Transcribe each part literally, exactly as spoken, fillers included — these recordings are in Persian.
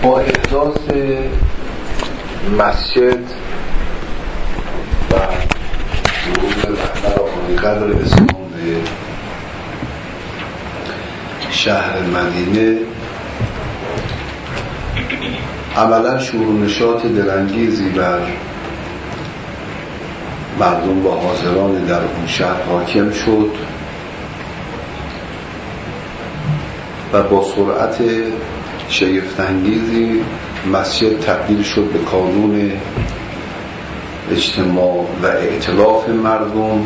با احداث مسجد و ورود رهبر عالی قدر اسلام به شهر مدینه عملا شور و نشاط دلانگیزی بر مردم و حاضران در اون شهر حاکم شد و با سرعت شگفت‌انگیزی مسجد تبدیل شد به کانون اجتماع و ائتلاف مردم.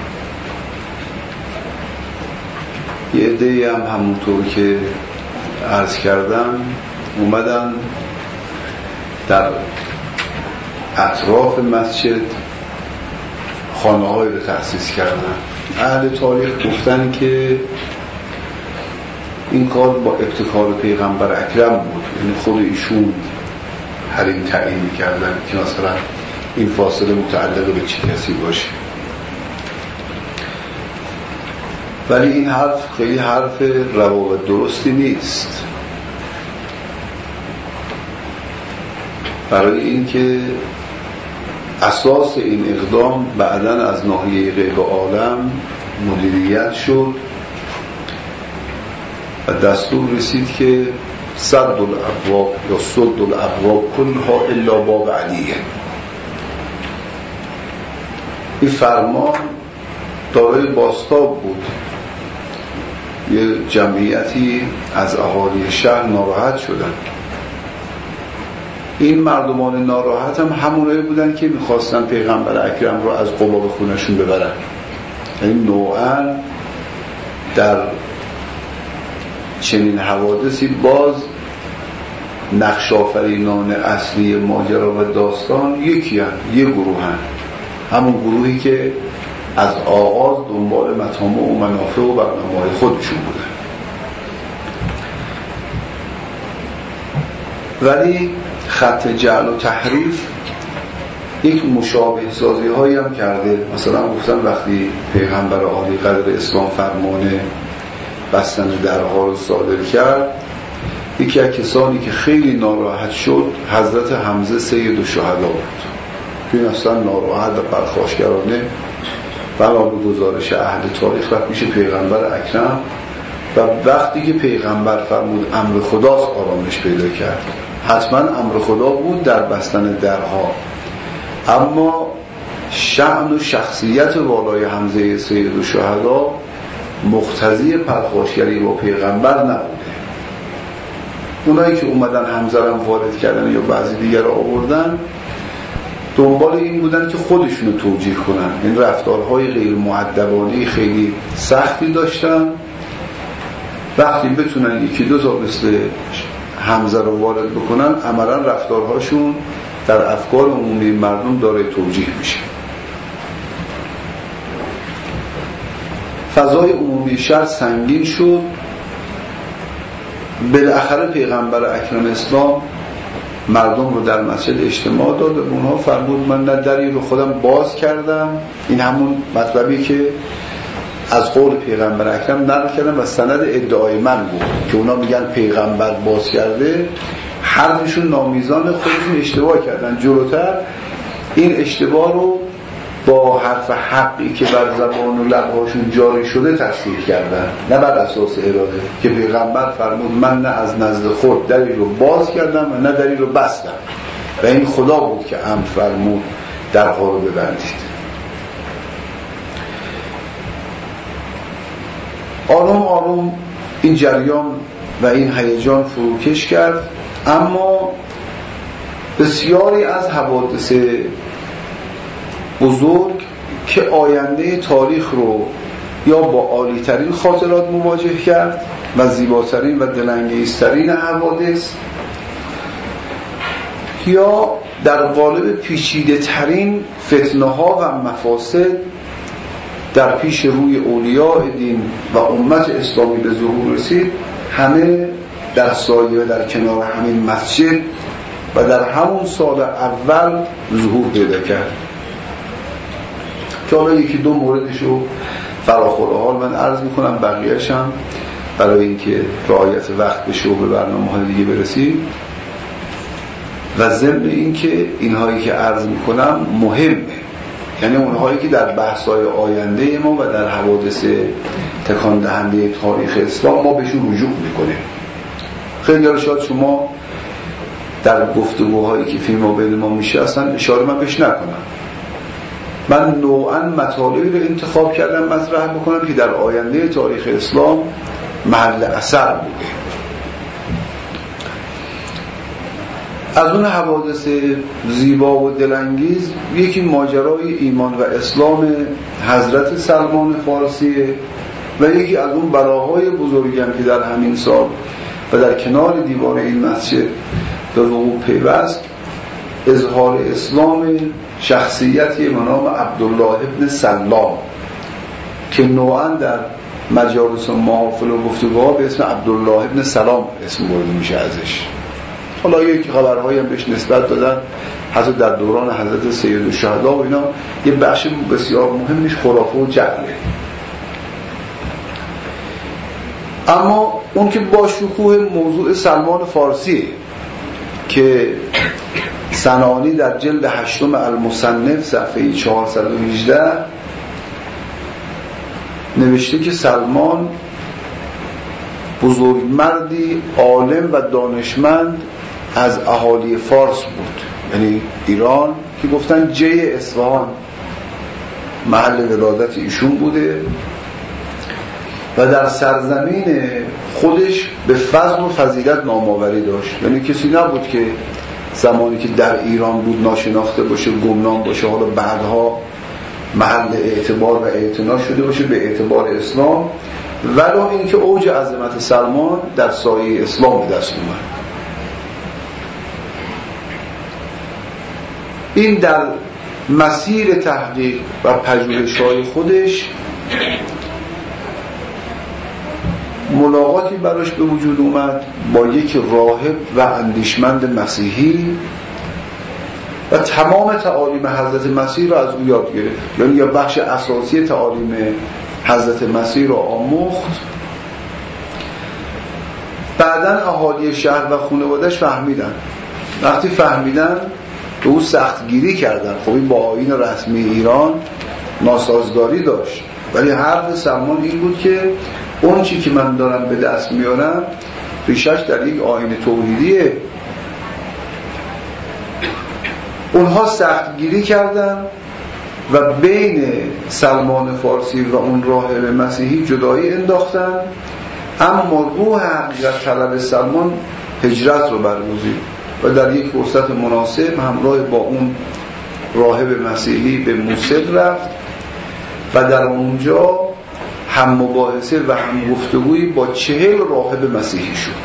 یه عده‌ای هم همونطور که عرض کردم اومدن در اطراف مسجد خانه هایی رو تأسیس کردن. اهل تاریخ گفتن که این کار با ابتکار پیغمبر اکرم بود، یعنی خود ایشون هر این تعیین می‌کردن که مثلا این فاصله متعلق به چه کسی باشه. ولی این حرف خیلی حرف روا و درستی نیست، برای اینکه اساس این اقدام بعداً از ناحیه غیب عالم مدیریت شد و دستور رسید که صد الابواب یا صد الابواب کلها الا باب علیه. این فرمان دارای بازتاب بود. یه جمعیتی از اهالی شهر ناراحت شدن. این مردمان ناراحت هم همونایی بودن که میخواستن پیغمبر اکرم رو از قباب خونشون ببرن. یعنی نوعاً در چنین حوادثی باز نقش آفرینان اصلی ماجرا و داستان یکی هم، یه گروه هم همون گروهی که از آغاز دنبال مطامع و منافع و برنامه‌های خودشون بودن. ولی خط جعل و تحریف یک مشابه سازی هایی هم کرده. مثلا گفتن وقتی پیغمبر عالی قدر اسلام فرمان بستن درها رو صادر کرد، یکی از کسانی که خیلی ناراحت شد حضرت حمزه سید الشهدا بود که این اصلا ناراحت و پرخاشگرانه بنا به گزارش اهل تاریخ رفت میشه پیغمبر اکرم و وقتی که پیغمبر فرمود امر خداست آرامش پیدا کرد. حتما امر خدا بود در بستن درها، اما شأن و شخصیت والای حمزه سید الشهدا مقتضی پرخاشگری با پیغمبر نبوده. اونایی که اومدن حمزه رو وارد کردن یا بعضی دیگر رو آوردن دنبال این بودن که خودشونو توجیه کنن. این رفتارهای غیر مؤدبانه خیلی سختی داشتن. وقتی بتونن یکی دو تا مثل حمزه رو وارد بکنن عملا رفتارهاشون در افکار عمومی مردم داره توجیه میشه. فضای عمومی شهر سنگین شد. بالاخره پیغمبر اکرم اسلام مردم رو در مسجد اجتماع داد و اونها فرمود من نه دری رو خودم باز کردم. این همون مطلبی که از قول پیغمبر اکرم نقل کردم و سند ادعای من بود که اونا میگن پیغمبر باز کرده. حرفشون نامیزان خودشون اشتباه کردن. جلوتر این اشتباه رو با حرف حقی که بر زبان و لبهاشون جاری شده تصدیق کردن، نه بر اساس اراده، که پیغمبر فرمود من نه از نزد خود دری رو باز کردم و نه دری رو بستم و این خدا بود که امر فرمود درها رو ببندید. آروم آروم این جریان و این هیجان فروکش کرد، اما بسیاری از حوادث بزرگ که آینده تاریخ رو یا با عالی‌ترین خاطرات مواجه کرد و زیباترین و دلانگیزترین حوادث یا در قالب پیچیده ترین فتنه ها و مفاسد در پیش روی اولیاء دین و امت اسلامی به ظهور رسید، همه در سایه و در کنار همین مسجد و در همون سال اول ظهور پیدا کرد. که حالا یکی دو موردش رو فراخور حال من عرض میکنم، بقیه‌اش هم برای اینکه رعایت وقت بشه و به برنامه‌های دیگه برسیم و ضمن این که اینهایی که عرض میکنم مهمه، یعنی اونهایی که در بحث‌های آینده ما و در حوادث تکان دهنده تاریخ اسلام ما بهشون رجوع میکنیم. خیلی ها شاید شما در گفتگوهایی که فیلم و بین ما میشه اصلا اشاره من بهش نکنم. من نوعاً مطالبی رو انتخاب کردم مطرح بکنم که در آینده تاریخ اسلام محل اثر بوده. از اون حوادث زیبا و دلانگیز یکی ماجرای ایمان و اسلام حضرت سلمان فارسیه و یکی از اون بلاهای بزرگی هم که در همین سال و در کنار دیوار این مسجد به وقوع پیوست، اظهار اسلام شخصیتی به نام عبدالله ابن سلام که نوعاً در مجالس محافل و گفتگوها به اسم عبدالله ابن سلام اسم برده میشه ازش. حالا یک خبرهایی هم بهش نسبت دادن، حتی در دوران حضرت سید الشهدا و اینا. یه بخش بسیار مهمش خرافه و جهله. اما اون که با شکوه موضوع سلمان فارسی که سنانی در جلد هشتم المصنف صفحه چهارصد و هجده نوشته که سلمان بزرگمردی عالم و دانشمند از اهالی فارس بود، یعنی ایران، که گفتن جی اصفهان محل ولادت ایشون بوده و در سرزمین خودش به فضل و فضیلت نامآوری داشت. یعنی کسی نبود که زمانی که در ایران بود ناشناخته باشه، گمنام باشه، حالا بعدها محل اعتبار و اعتنا شده باشه به اعتبار اسلام، ولی اینکه اوج عظمت سلمان در سایه اسلام به دست اومد. این در مسیر تحقیق و پژوهش‌های خودش ملاقاتی براش به وجود اومد با یک راهب و اندیشمند مسیحی و تمام تعالیم حضرت مسیح را از او یاد گرفت، یعنی یا بخش اساسی تعالیم حضرت مسیح را آموخت. بعداً اهالی شهر و خانواده‌اش فهمیدن، وقتی فهمیدن به او سختگیری کردن. خب این با آیین رسمی ایران ناسازگاری داشت، ولی حرف سلمان این بود که اون چی که من دارم به دست میارم ریشش در یک آیین توحیدیه. اونها سختگیری کردن و بین سلمان فارسی و اون راهب مسیحی جدایی انداختن، اما روح حقیقت طلب سلمان هجرت رو برگزید و در یک فرصت مناسب همراه با اون راهب مسیحی به موصل رفت و در اونجا هم مباحثه و هم گفتگویی با چهل راهب مسیحی شد.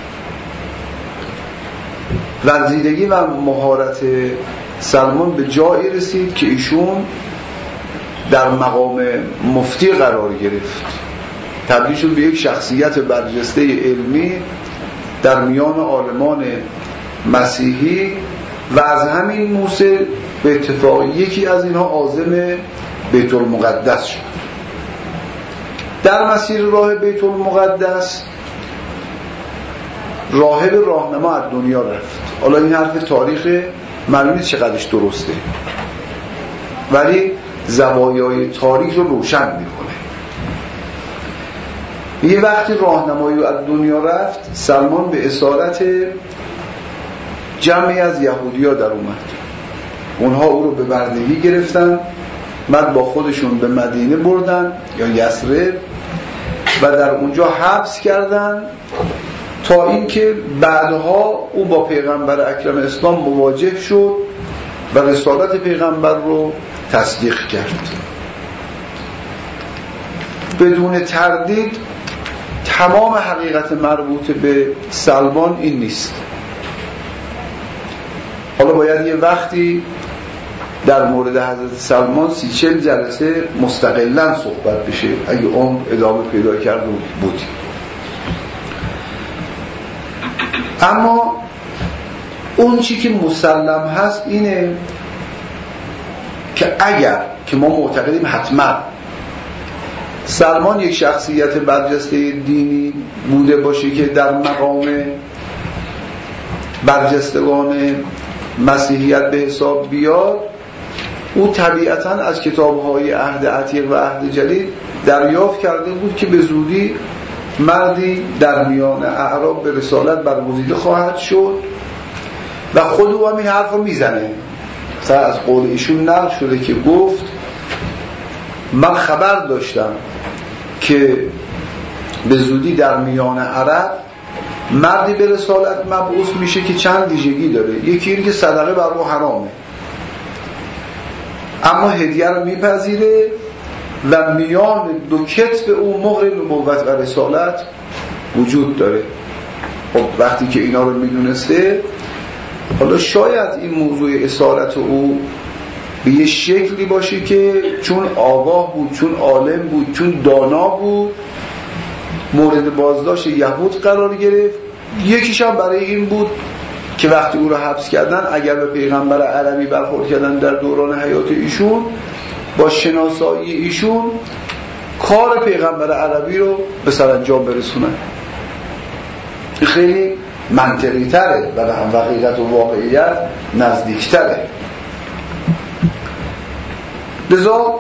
ورزیدگی و مهارت سلمان به جایی رسید که ایشون در مقام مفتی قرار گرفت، تبدیل شد به یک شخصیت برجسته علمی در میان عالمان مسیحی و از همین موصل به اتفاق یکی از اینها عازم بیت المقدس شد. در مسیر راه بیت المقدس راهب راهنما از دنیا رفت. حالا این حرف تاریخ معلوم نیست چقدرش درسته، ولی زوایای تاریخ رو روشن میکنه. یه وقتی راهنمایی از دنیا رفت، سلمان به اسارت جمعی از یهودی‌ها در اومد. اونها او رو به بردگی گرفتن، بعد با خودشون به مدینه بردن یا یثرب و در اونجا حبس کردن تا اینکه بعدها او با پیغمبر اکرم اسلام مواجه شد و رسالت پیغمبر رو تصدیق کرد. بدون تردید تمام حقیقت مربوط به سلمان این نیست. حالا باید یه وقتی در مورد حضرت سلمان سی چل جلسه مستقلاً صحبت بشه اگه عمر ادامه پیدا کرد بودیم. اما اون چی که مسلم هست اینه که اگر که ما معتقدیم حتما سلمان یک شخصیت برجسته دینی بوده باشه که در مقام برجستگان مسیحیت به حساب بیاد، او طبیعتاً از کتاب‌های عهد عتیق و عهد جدید دریافت کرده بود که به زودی مردی در میان اعراب به رسالت برگزیده خواهد شد و خود او هم این حرف رو میزنه. مثلا از قول ایشون نقل شده که گفت من خبر داشتم که به زودی در میان عرب مردی به رسالت مبعوث میشه که چند ویژگی داره. یکی اینه که صدقه بر او حرامه، اما هدیه رو میپذیره و میان دو کتف او مهر نبوت و رسالت وجود داره. خب وقتی که اینا رو میدونسته، حالا شاید این موضوع اسارت او به یه شکلی باشه که چون آگاه بود، چون عالم بود، چون دانا بود، مورد بازداشت یهود قرار گرفت. یکیش هم برای این بود که وقتی او رو حبس کردن، اگر به پیغمبر عربی برخورد کردن در دوران حیات ایشون، با شناسایی ایشون کار پیغمبر عربی رو به سرانجام برسونن. خیلی منطقی تره و به هم حقیقت و واقعیت نزدیک تره. لذا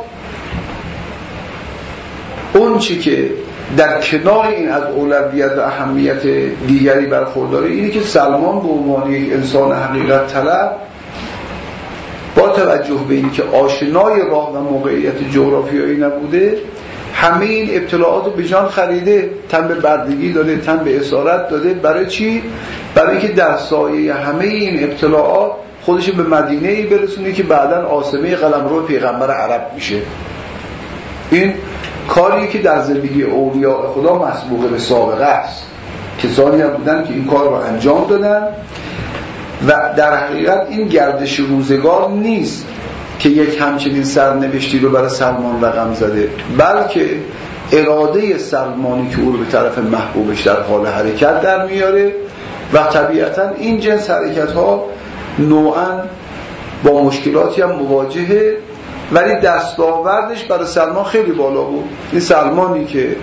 اون چی که در کنار این از اولویت و اهمیت دیگری برخورداره اینه که سلمان به عنوان یک انسان حقیقت طلب، با توجه به این که آشنای راه و موقعیت جغرافیایی نبوده، همه این ابتلاعات رو به جان خریده، تن به بردگی داده، تن به اسارت داده. برای چی؟ برای اینکه در سایه همه این ابتلاعات خودش به مدینه‌ای برسونه که بعداً عاصمه قلمرو پیغمبر عرب میشه. این کاری که در زندگی اولیاء خدا مسبوق به سابقه است. کسانی هم بودن که این کار رو انجام دادن و در حقیقت این گردش روزگار نیست که یک همچنین سرنوشتی رو برای سلمان رقم زده، بلکه اراده سلمانی که او رو به طرف محبوبش در حال حرکت در میاره و طبیعتا این جنس حرکت ها نوعاً با مشکلاتی هم مواجهه، ولی دستاوردش برای سلمان خیلی بالا بود. این سلمانی که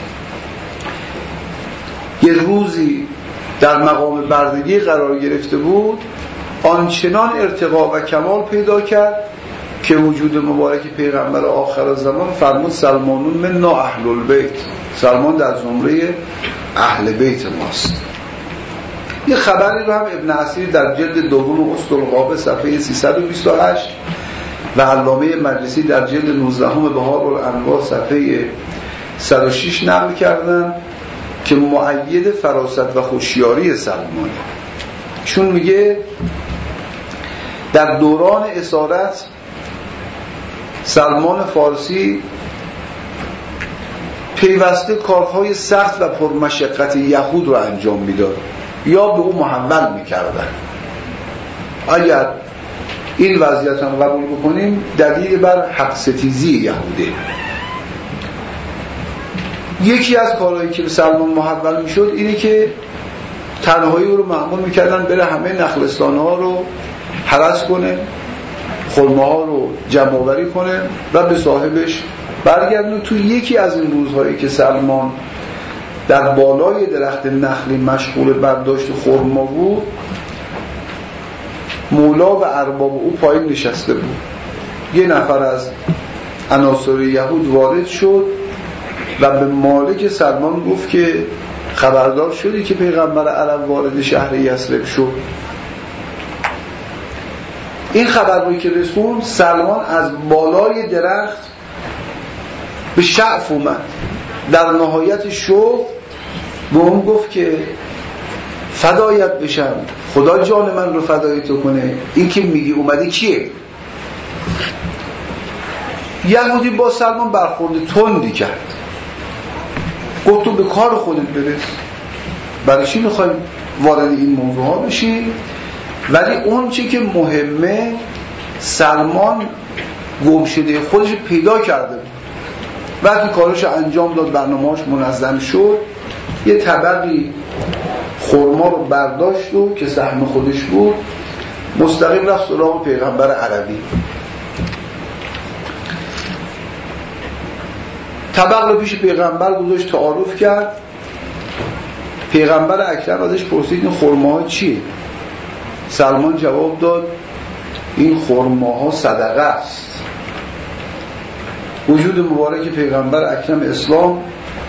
یه روزی در مقام بردگی قرار گرفته بود، آنچنان ارتقا و کمال پیدا کرد که وجود مبارک پیغمبر آخر زمان فرمود سلمانون من نا اهل البیت، سلمان در زمره اهل بیت ماست. یه خبری رو هم ابن اسیر در جلد دوم اسطرقابه صفحه سیصد و بیست و هشت و علامه مجلسی در جلد نوزدهم بهار الانوار صفحه صد و شش نقل کردن که مؤید فراست و هوشیاری سلمانه. چون میگه در دوران اسارت سلمان فارسی پیوسته کارهای سخت و پرمشقت یهود رو انجام میداد یا به او محول میکردن. اگر این وضعیت هم قبول بکنیم، دلیل بر حق ستیزی یهوده. یکی از کارهایی که به سلمان محول میشد اینه که تنهایی او رو مأمور میکردن بره همه نخلستان ها رو هرس کنه، خرمه ها رو جمع آوری کنه و به صاحبش برگردونه. تو یکی از این روزهایی که سلمان در بالای درخت نخلی مشغول برداشت خرما بود، مولا و ارباب او پایین نشسته بود. یه نفر از عناصر یهود وارد شد و به مالک سلمان گفت که خبردار شدی که پیغمبر عرب وارد شهر یثرب شد. این خبر روی که رسون، سلمان از بالای درخت به شعف اومد، در نهایت شوق به اون گفت که فدایت بشم، خدا جان من رو فدای تو کنه، این که میگی اومده کیه؟ یهودی با سلمان برخورد تندی کرد، گفت تو به کار خودت برس، برای چی میخوای وارد این موضوع ها بشی؟ ولی اون چی که مهمه، سلمان گمشده خودش پیدا کرده بود. وقتی کارش انجام داد، برنامه‌اش منظم شد، یه طبقی خرما رو برداشت و که سهم خودش بود، مستقیم رفت سراغ پیغمبر عربی. طبق رو پیش پیغمبر گذاشت، تعارف کرد. پیغمبر اکرم ازش پرسید این خرماها چیه؟ سلمان جواب داد این خرماها صدقه است. وجود مبارک پیغمبر اکرم اسلام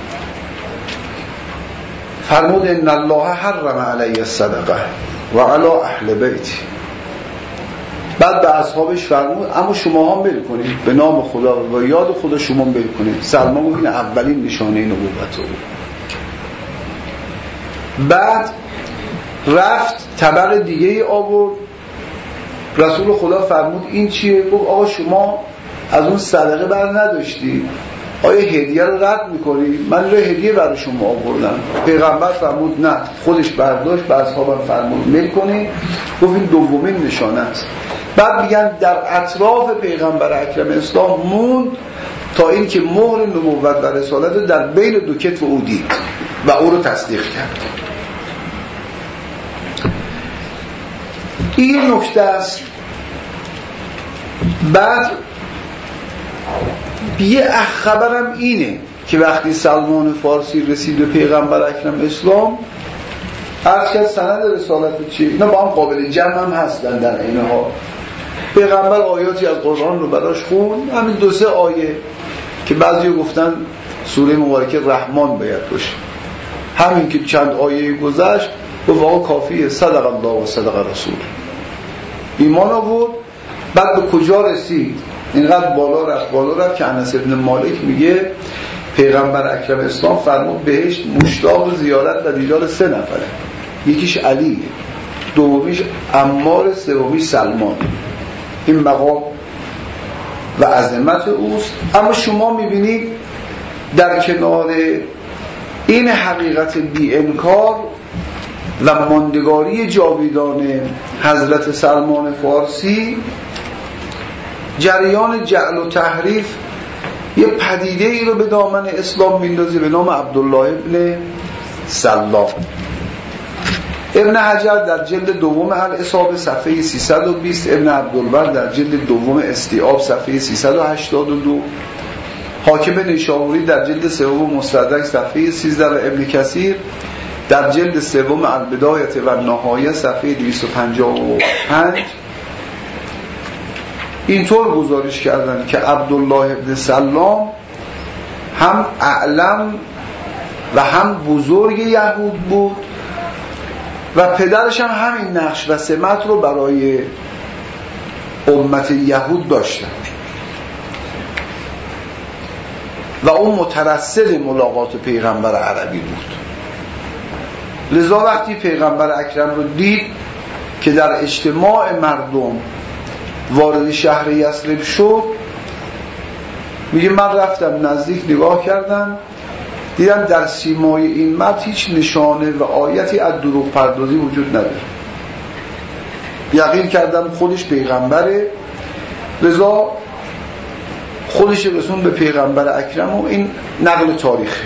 فرمود ان الله حرم علی الصدقه و علی اهل بیتی. بعد به اصحابش فرمود اما شما هم بل کنید به نام خدا و یاد خدا شما هم بل کنید. سلمان گفت این اولین نشانه نبوت بود. بعد رفت طبق دیگه ای آورد. رسول خدا فرمود این چیه؟ گفت آقا شما از اون صدقه بر نداشتی، آیا هدیه رو رد میکنی؟ من رو هدیه برای شما آوردم. پیغمبر فرمود نه، خودش برداشت به اصحابم فرمود مل کنی. گفت این دومین نشانه است. بعد میگن در اطراف پیغمبر اکرم اسلام موند تا اینکه مهر نبوت و رسالت رو در بین دو کتف او دید و او رو تصدیق کرد. این نکته است. بعد یه خبرم اینه که وقتی سلمان فارسی رسید به پیغمبر اکرم اسلام عرض کرد سند رسالت چیه؟ اینا با هم قابل جمع هم هستن در اینها. پیغمبر آیاتی از قرآن رو براش خون، همین دو سه آیه که بعضی گفتن سوره مبارکه رحمان باید باشه، همین که چند آیه گذشت و واقع کافیه. صدق الله و صدق رسول. ایمان آورد. بعد به کجا رسید؟ اینقدر بالا رفت بالا رفت که انس ابن مالک میگه پیغمبر اکرم اسلام فرمود بهشت مشتاق زیارت و دیدار سه نفره، یکیش علیه، دومیش عمار، سومیش سلمان. این مقام و عظمت اوست. اما شما میبینید در کنار این حقیقت بی انکار و ماندگاری جاویدان حضرت سلمان فارسی، جریان جعل و تحریف یه پدیده ای رو به دامن اسلام میندازه به نام عبدالله ابن سلام. ابن حجر در جلد دوم الاصابه صفحه سیصد و بیست، ابن عبدالبر در جلد دوم استیعاب صفحه سیصد و هشتاد و دو، حاکم نیشابوری در جلد سوم مستدرک صفحه سیزده و ابن کثیر در جلد سوم البدایه و النهایه صفحه دویست و پنجاه و پنج اینطور گزارش کردن که عبدالله ابن سلام هم اعلم و هم بزرگ یهود بود و پدرش هم همین نقش و سمت رو برای امت یهود داشتن و اون مترصد ملاقات پیغمبر عربی بود. لذا وقتی پیغمبر اکرم رو دید که در اجتماع مردم وارد شهر یثرب شد، میگه من رفتم نزدیک نگاه کردم، دیدم در سیمای این مرد هیچ نشانه و آیتی از دروغ پردازی وجود نداره. یقین کردم خودش پیغمبره. لذا خودش رسون به پیغمبر اکرم و این نقل تاریخه.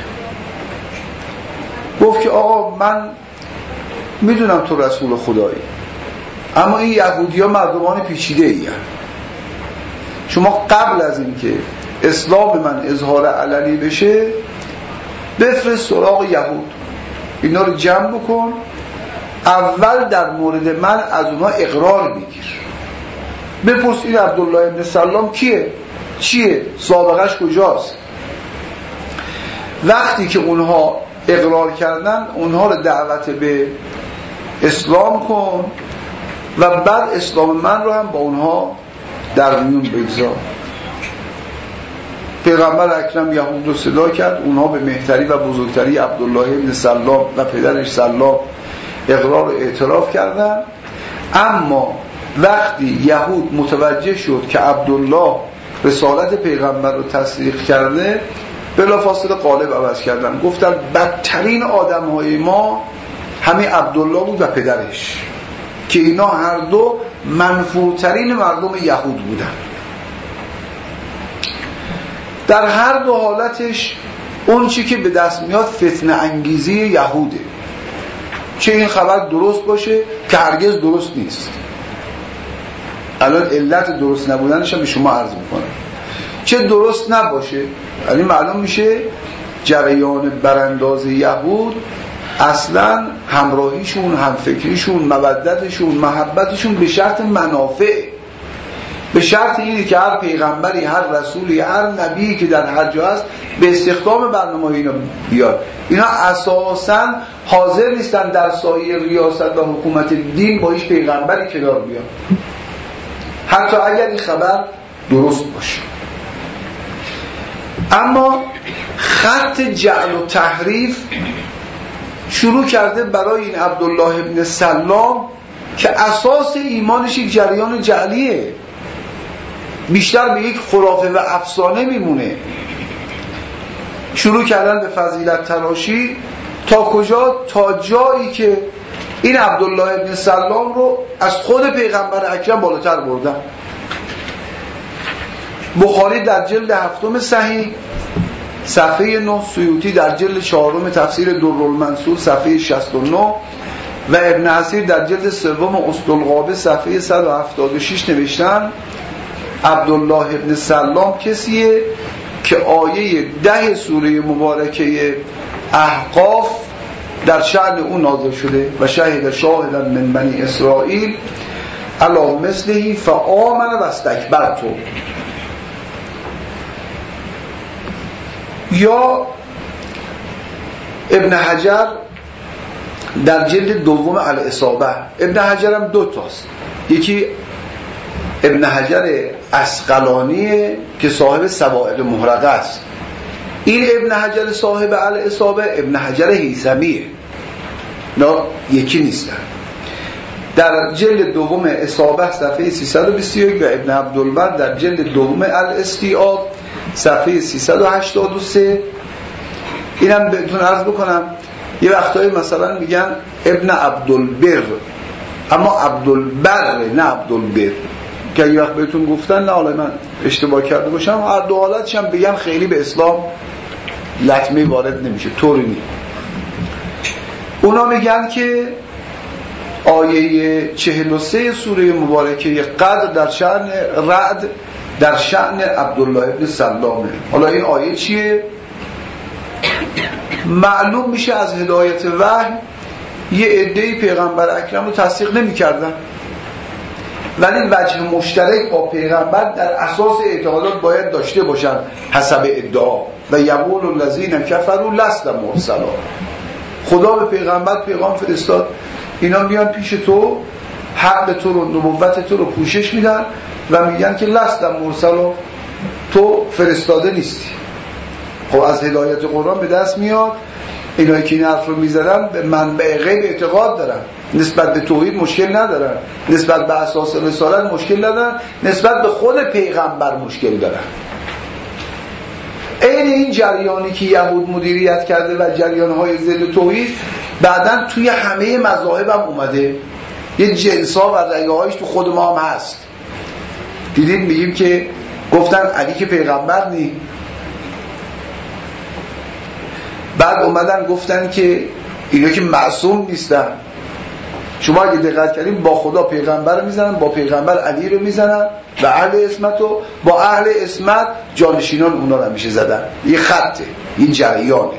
گفت که آقا من میدونم تو رسول خدایی، اما این یهودی ها مردمان پیچیده ای هست. شما قبل از این که اسلام من اظهار علنی بشه بفرست سراغ یهود، اینا رو جمع بکن، اول در مورد من از اونها اقرار بگیر، بپرس این عبدالله ابن سلام کیه، چیه، سابقش کجاست. وقتی که اونها اقرار کردن اونها رو دعوت به اسلام کن و بعد اسلام من رو هم با اونها در میون بگذار. پیغمبر اکرم یهود رو صدا کرد، اونها به مهتری و بزرگتری عبدالله ابن سلام و پدرش سلام اقرار و اعتراف کردن. اما وقتی یهود متوجه شد که عبدالله رسالت پیغمبر رو تصدیق کرده، بلافاصله قالب عوض کردن، گفتن بدترین آدم‌های ما همین عبدالله بود و پدرش که اینا هر دو منفورترین مردم یهود بودن. در هر دو حالتش اون چی که به دست میاد فتنه انگیزی یهوده، چه این خبر درست باشه که هرگز درست نیست. الان علت درست نبودنش هم به شما عرض میکنم. چه درست نباشه، یعنی معلوم میشه جریان برانداز یهود اصلا همراهیشون، همفکریشون، مودتشون، محبتشون به شرط منافع، به شرط اینه که هر پیغمبری، هر رسولی، هر نبی که در هر جا هست به استخدام برنامه اینا بیاد. اینا اساساً حاضر نیستن در سایه ریاست و حکومت دین با هیچ پیغمبری کنار بیاد، حتی اگر این خبر درست باشه. اما خط جعل و تحریف شروع کرده برای این عبدالله ابن سلام که اساس ایمانش یک جریان جعلیه، بیشتر به یک خرافه و افسانه میمونه. شروع کردن به فضیلت تراشی تا کجا؟ تا جایی که این عبدالله ابن سلام رو از خود پیغمبر اکرم بالاتر بردن. بخاری در جلد هفتم صحیح صفحه نه، سیوطی در جلد چهارم تفسیر درالمنصور صفحه شصت و نه و ابن عثیر در جلد سوم اسطالغابه صفحه صد و هفتاد و شش نوشتن عبدالله ابن سلام کسیه که آیه ده سوره مبارکه احقاف در شأن اون نازل شده و شهد شاهدا من بنی اسرائیل علی مثله فآمن و استکبرت. یا ابن حجر در جلد دوم الاصابه، ابن حجر هم دو تاست، یکی ابن حجر عسقلانیه که صاحب سوائق محرقه است، این ابن حجر صاحب الاصابه ابن حجر هیثمیه، نه یکی نیستن. در جلد دوم اصابه صفحه سیصد و بیست و یک و ابن عبدالبر در جلد دوم الاستیعاب صفحه سیصد و هشتاد و سه. اینم بهتون عرض بکنم یه وقتایی مثلا میگن ابن عبدالبر اما عبدالبر نه عبدالبر، که یه وقت بهتون گفتن نه حالا من اشتباه کرده باشم، هر دو حالتش هم بگم خیلی به اسلام لطمه وارد نمیشه، طوری نیست. اونا میگن که آیه چهل و سه سوره مبارکه قدر در شأن رعد در شأن عبدالله ابن سلامه. حالا این آیه چیه؟ معلوم میشه از هدایت وحی یه عده‌ای پیغمبر اکرم رو تصدیق نمی کردن، ولی وجه مشترک با پیغمبر در اساس اعتقادات باید داشته باشن حسب ادعا. و یقول الذین کفروا لست مرسلا، خدا به پیغمبر پیغام فرستاد، اینا میان پیش تو حق تو رو، نبوت تو رو پوشش میدن و میگن که لست مرسلا، تو فرستاده نیستی. خب از هدایت قرآن به دست میاد اینایی که این حرف رو میزدن به منبع غیب اعتقاد دارن، نسبت به توحید مشکل ندارن، نسبت به اساس رسالت مشکل ندارن، نسبت به خود پیغمبر مشکل دارن. این این جریانی که یهود مدیریت کرده و جریانهای ضد توحید بعدن توی همه مذاهب هم اومده، یه جنسا و رگه‌هایش تو خود ما هم هست. دیدید میگیم که گفتن علی که پیغمبر نی، بعد اومدن گفتن که اینا که معصوم نیستن. شما اگه دقت کردین با خدا پیغمبر رو میزنن، با پیغمبر علی رو میزنن و اهل اسمت رو، با اهل اسمت جانشینان اونا رو میشه زدن. یه خطه، این جریانه.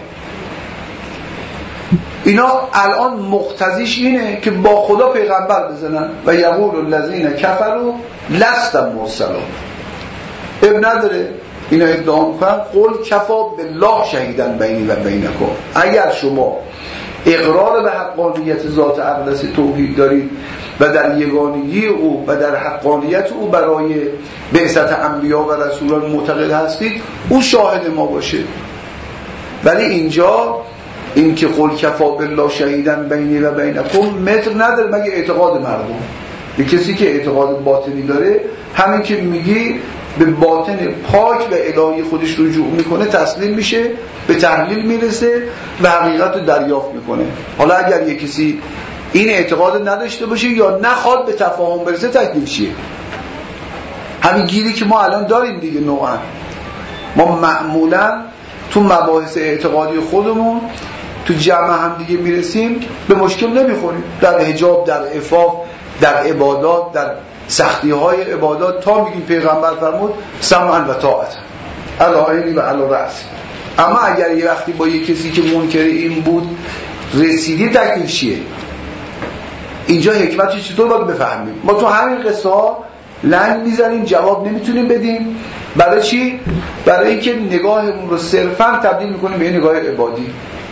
اینا الان مقتضیش اینه که با خدا پیغمبر بزنن و یقول الذین کفروا لست مرسلا. اب نداره اینا ادعا میکنن قل کفا بالله شهیدن بینی و بینکم، اگر شما اقرار به حقانیت ذات اقدس توحید دارید و در یگانگی او و در حقانیت او برای بعثت انبیا و رسولان معتقد هستید، او شاهد ما باشه. ولی اینجا این که قل کفا بالله شهیدن بینی و بینکم متر نداره مگه اعتقاد مردم. یه کسی که اعتقاد باطنی داره همین که میگی به باطن پاک و الهی خودش رجوع میکنه، تسلیم میشه، به تحلیل میرسه و حقیقت رو دریافت میکنه. حالا اگر یه کسی این اعتقاد نداشته باشه یا نخواد به تفاهم برسه تکلیف چیه؟ همین گیری که ما الان داریم دیگه. نوعا ما معمولا تو مباحث اعتقادی خودمون تو جمع هم دیگه میرسیم به مشکل نمیخوریم، در حجاب، در عفاف، در عبادات، در سختی های عبادات، تا میگیم پیغمبر فرمود سمعا و طاعتا علی عینی و علی رأسی. اما اگر یه وقتی با یه کسی که منکر این بود رسیدی تکلیف چیه؟ اینجا حکمتش چطور باید بفهمیم؟ ما تو همین قصه ها لنگ میزنیم، جواب نمیتونیم بدیم. برای چی؟ برای اینکه نگاهمون رو صرفا تبدیل میکنیم به نگاه عبادی.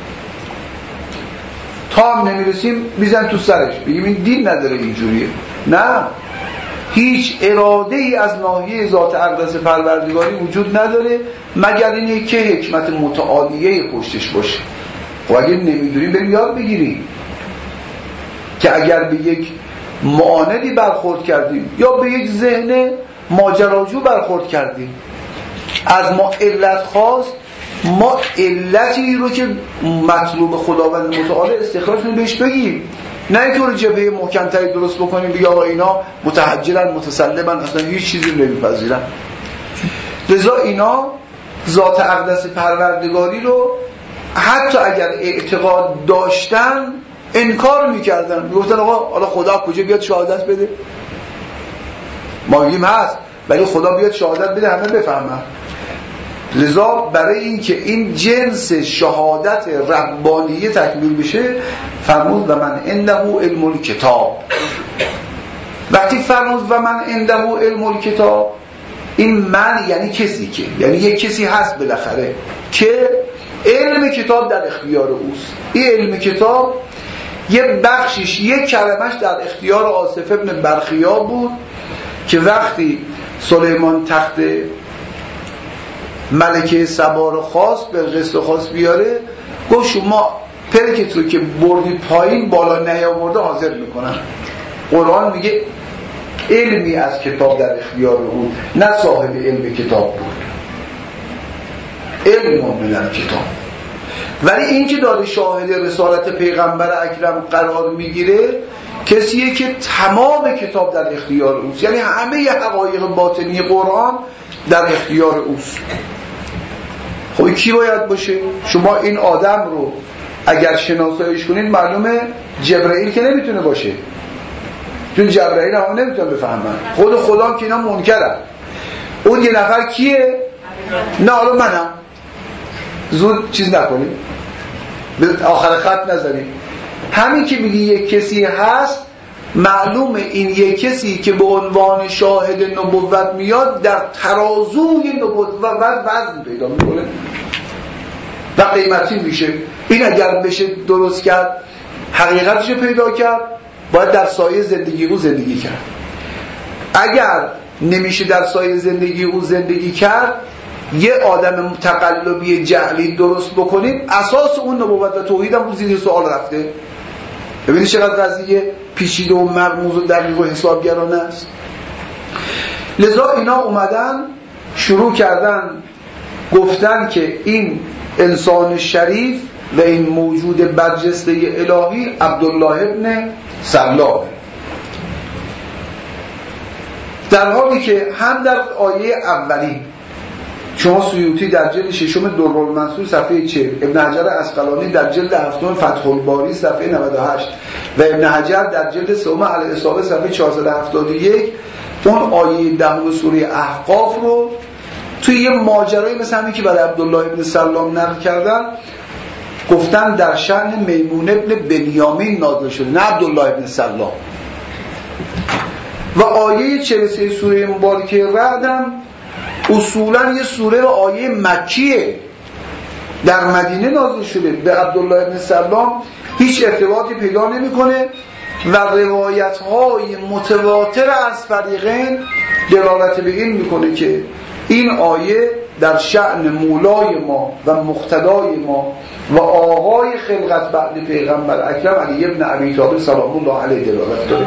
تا هم نمیرسیم میزن تو سرش بگیم این دین نداره اینجوریه. نه، هیچ اراده ای از ناحیه ذات اقدس پروردگاری وجود نداره مگر اینه که حکمت متعالیه پشتش باشه. و اگه نمیدونیم بریم یاد بگیریم که اگر به یک معاندی برخورد کردیم یا به یک ذهن ماجراجو برخورد کردیم، از ما علت خواست، ما علتی رو که مطلوب خداوند متعال استخراج کنیم بهش بگیم، نه اینطور جبهه محکمتری درست بکنیم بگیم آقا اینا متحجرن متسلبن اصلا هیچ چیزی نمیپذیرن. لذا اینا ذات اقدس پروردگاری رو حتی اگر اعتقاد داشتن انکار میکردن، میگفتن آقا حالا خدا کجا بیاد شهادت بده؟ ما میگیم هست ولی خدا بیاد شهادت بده همه بفهمن. لذا برای اینکه این جنس شهادت ربانیه تکمیل بشه فرمود و من عنده علم الکتاب. وقتی فرمود و من عنده علم الکتاب، این من یعنی کسی که، یعنی یک کسی هست بالاخره که علم کتاب در اختیار اوست. این علم کتاب یه بخشش، یک کلمش در اختیار آصف ابن برخیا بود که وقتی سلیمان تخت ملکه سبا رو خواست، به قسط خواست بیاره، گفت شما پرکت رو که بردی پایین بالا نیاورده حاضر میکنن. قرآن میگه علمی از کتاب در اختیار بود، نه صاحب علم کتاب بود. علم من کتاب. ولی این که داره شاهد رسالت پیغمبر اکرم قرار میگیره کسیه که تمام کتاب در اختیار اوست، یعنی همه حقایق باطنی قرآن در اختیار اوست. خب کی باید باشه؟ شما این آدم رو اگر شناساییش کنید معلومه جبرائیل که نمیتونه باشه، چون جبرائیل هم نمیتونه بفهمن. خود خدا که اینا منکرن. اون یه نفر کیه؟ نه حالا منم. زود چیز نکنیم، به آخر خط نذاریم. همین که میگی یک کسی هست، معلومه این یک کسی که به عنوان شاهد نبوت میاد در ترازوی نبوت وزن پیدا میکنه و قیمتی میشه. این اگر بشه درست کرد، حقیقتش پیدا کرد، باید در سایه زندگی او زندگی کرد. اگر نمیشه در سایه زندگی او زندگی کرد، یه آدم متقلبی جعلی درست بکنید، اساس اون نبوت و توحید هم زیر سوال رفته. ببینید چقدر قضیه پیچیده و مرموز و دقیق و حسابگرانه است. لذا اینا اومدن شروع کردن گفتن که این انسان شریف و این موجود برجسته الهی عبدالله ابن سلام، در حالی که هم در آیه اولی شما سیوطی در جلد ششم درالمنصور صفحه چهل، ابن حجر عسقلانی در جلد هفتم فتح الباری صفحه نود و هشت و ابن حجر در جلد سوم الاصابه صفحه چهارصد و هفتاد و یک اون آیه دهم سوره احقاف رو توی یه ماجرایی مثل همین که برای عبدالله ابن سلام نقل کردن گفتن در شأن میمون ابن بنیامین نازل شده، نه عبدالله ابن سلام. و آیه چهل و سه سوره مبارکه رعد هم اصولا یه سوره و آیه مکیه، در مدینه نازل شده، به عبدالله ابن سلام هیچ ارتباطی پیدا نمیکنه و روایت های متواتر از فریقین دلالت به این میکنه که این آیه در شأن مولای ما و مقتدای ما و آقای خلقت بعد پیغمبر اکرم علی ابن ابی طالب سلام الله علیه دلالت داره.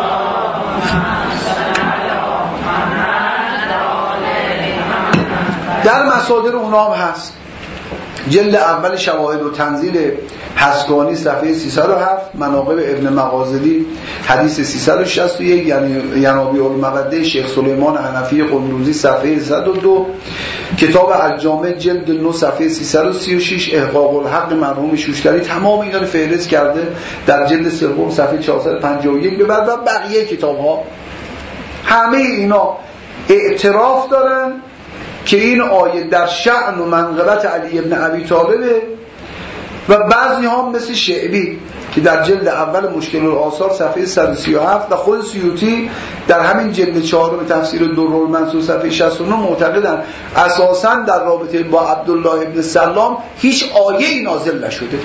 در مصادر اونا هم هست. جلد اول شواهد و تنزیل حسکانی صفحه سیصد و هفت، مناقب ابن مغازلی حدیث سیصد و شصت و یک، یعنی ینابیع الموده شیخ سلیمان حنفی قندوزی صفحه صد و دو، کتاب الجامع جلد نه صفحه سیصد و سی و شش، احقاق الحق مرحوم شوشتری تمام اینا رو فهرست کرده در جلد سوم صفحه چهارصد و پنجاه و یک به بعد و بقیه کتاب ها. همه اینا اعتراف دارن که این آیه در شأن و منقبت علی ابن ابی طالبه و بعضی ها مثل شعبی که در جلد اول مشکل الآثار صفحه صد و سی و هفت و خود سیوطی در همین جلد چهارم تفسیر دررالمنصور صفحه شصت و نه معتقدند اساساً در رابطه با عبدالله ابن سلام هیچ آیه‌ای نازل نشده.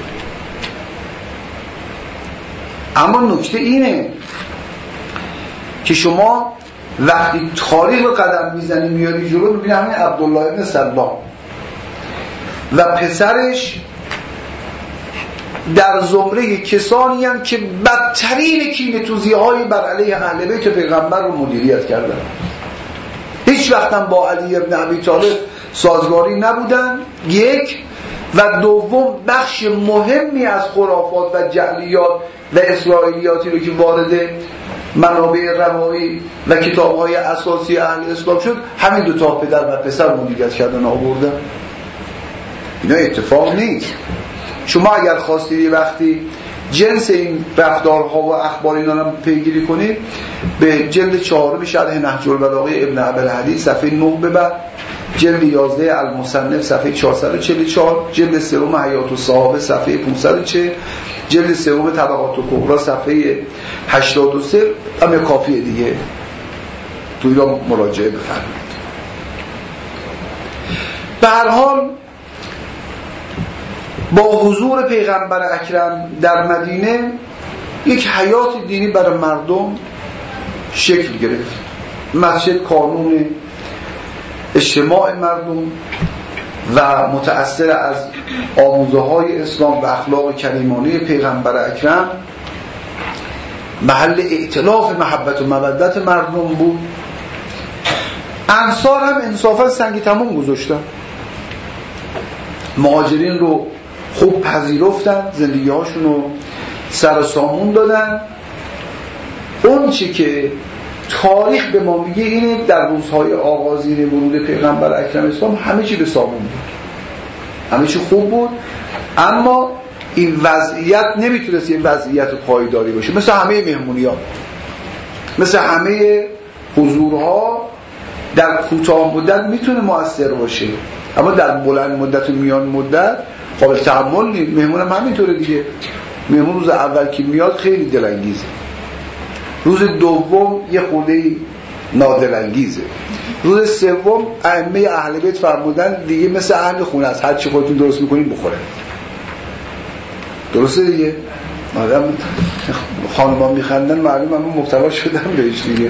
اما نکته اینه که شما وقتی تاریخ رو قدم میزنی میاری جلو میبینی همین عبدالله ابن سلام و پسرش در زمره کسانی هم که بدترین کینه‌توزی هایی بر علیه اهل بیت پیغمبر رو مدیریت کردن. هیچ وقت هم با علی ابن ابی طالب سازگاری نبودن، یک، و دوم بخش مهمی از خرافات و جعلیات و اسرائیلیاتی رو که وارد منابع روایی و کتاب‌های اساسی اهل اسلام شد همین دو تا پدر و پسر مدیریت کردن آوردن. اینا اتفاق نیست. شما اگر خواستید وقتی جنس این رفتارها و اخبار اینا رو پیگیری کنید به جلد چهارم شرح نهج البلاغه ابن ابوالحدیث صفحه نه به بعد، جلد یازده المصنف صفحه چهارصد و چهل و چهار، جلد سوم حیات الصحابه صفحه پانصد و چهل، جلد سوم طبقات الکبری صفحه هشتاد و سه همه کافیه دیگه، تو اینا مراجعه بفرمایید. به هر حال با حضور پیغمبر اکرم در مدینه یک حیات دینی برای مردم شکل گرفت. مسجد کانون اجتماع مردم و متأثر از آموزه های اسلام و اخلاق کریمانه پیغمبر اکرم محل ائتلاف محبت و مودت مردم بود. انصار هم انصافا سنگ تموم گذاشتن، مهاجرین رو خوب پذیرفتن، زندگی هاشون رو سر و سامون دادن. اون چی که تاریخ به ما میگه اینه در روزهای آغازین ورود پیغمبر اکرم اسلام همه چی به سامون بود، همه چی خوب بود، اما این وضعیت نمیتونست این وضعیت پایداری باشه. مثل همه مهمونی ها، مثل همه حضورها در کوتاه مدت میتونه مؤثر باشه، اما در بلند مدت و میان مدت قابل تحمل نیست. مهمون هم همینطوره دیگه. مهمون روز اول که میاد خیلی دلانگیزه، روز دوم یه خورده نادلانگیزه، روز سوم ائمه اهل بیت فرمودن دیگه مثل اهل خونه است، هر چی خودتون درست میکنین بخوره. درسته دیگه؟ آدم خانمان میخندن معلوم هم مبتلا شدن بهش دیگه.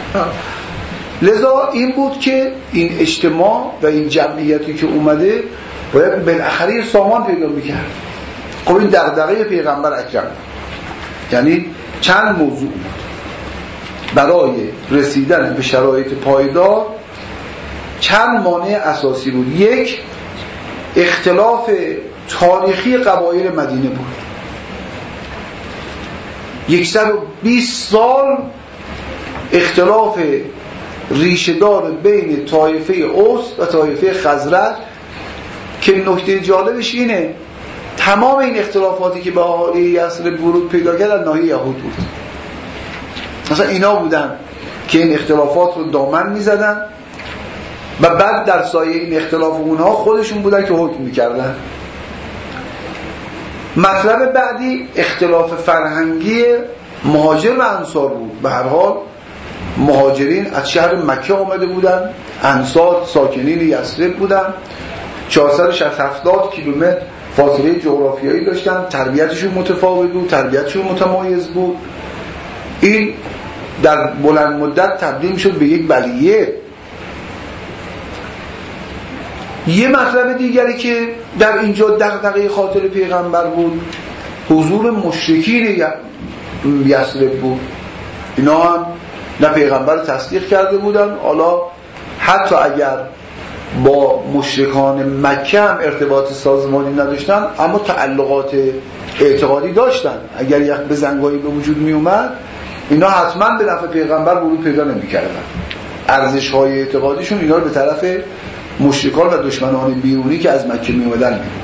لذا این بود که این اجتماع و این جمعیتی که اومده باید بالاخره سامان پیدا میکرد. خب این دغدغه پیغمبر اکرم، یعنی چند موضوع برای رسیدن به شرایط پایدار چند مانع اساسی بود. یک، اختلاف تاریخی قبایل مدینه بود. صد و بیست سال اختلاف ریشه‌دار بین طایفه اوس و طایفه خزرج که نکته جالبش اینه تمام این اختلافاتی که به اهالی یثرب ورود پیدا کرد در ناحیه یهود بود. مثلا اینا بودن که این اختلافات رو دامن می‌زدن و بعد در سایه این اختلاف اونها خودشون بودن که حکم می‌کردن. مطلب بعدی اختلاف فرهنگی مهاجر و انصار بود. به هر حال مهاجرین از شهر مکه آمده بودن، انصار ساکنین یثرب بودن، چهارصد و شصت هفتاد کیلومتر فاصله جغرافیایی داشتن، تربیتشون متفاوت بود، تربیتشون متمایز بود. این در بلند مدت تبدیل شد به یک بلیه. یه مطلب دیگری که در اینجا دغدغه خاطر پیغمبر بود حضور مشرکین یثرب بود. اینا هم نه پیغمبر تصدیق کرده بودن، حالا حتی اگر با مشرکان مکه هم ارتباط سازمانی نداشتن اما تعلقات اعتقادی داشتن. اگر یک بزنگاهی به وجود می اومد اینا حتما به نفع پیغمبر ورود پیدا نمی کردن. ارزش های اعتقادیشون اینا رو به طرف مشرکان و دشمنان بیرونی که از مکه می اومدن می.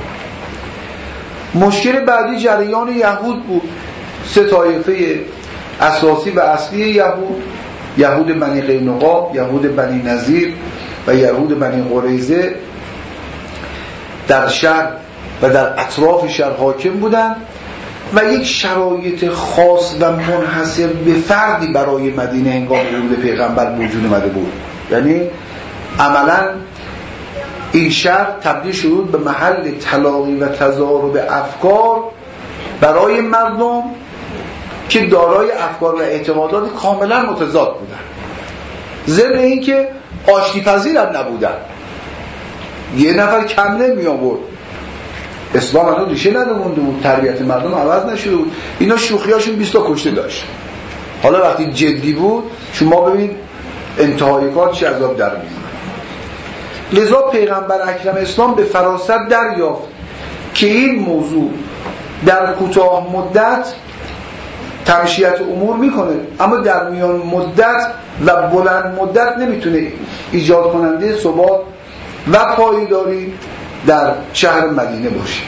مشکل بعدی جریان یهود بود. سه طایفه اساسی و اصلی یهود، یهود بنی قینقاع، یهود بنی نضیر و یهود بنی قریظه در شهر و در اطراف شهر حاکم بودن و یک شرایط خاص و منحصر به فردی برای مدینه هنگام ورود پیغمبر وجود اومده بود. یعنی عملاً این شهر تبدیل شد به محل تلاقی و تضارب افکار برای مردم که دارای افکار و اعتقادات کاملا متضاد بودن، ضمن این که آشتی پذیر هم نبودن. یه نفر کم نمی آورد. اسلام هنوز ریشه ندامونده بود، تربیت مردم عوض نشده بود. اینا شوخیاشون بیست تا کشته داشت. حالا وقتی جدی بود شما ببین انتهای کار چه عذاب در میاد. لذا پیغمبر اکرم اسلام به فراست دریافت که این موضوع در کوتاه مدت تمشیت امور میکنه، اما در میان مدت و بلند مدت نمیتونه ایجاد کننده ثبات و پایداری در شهر مدینه باشه.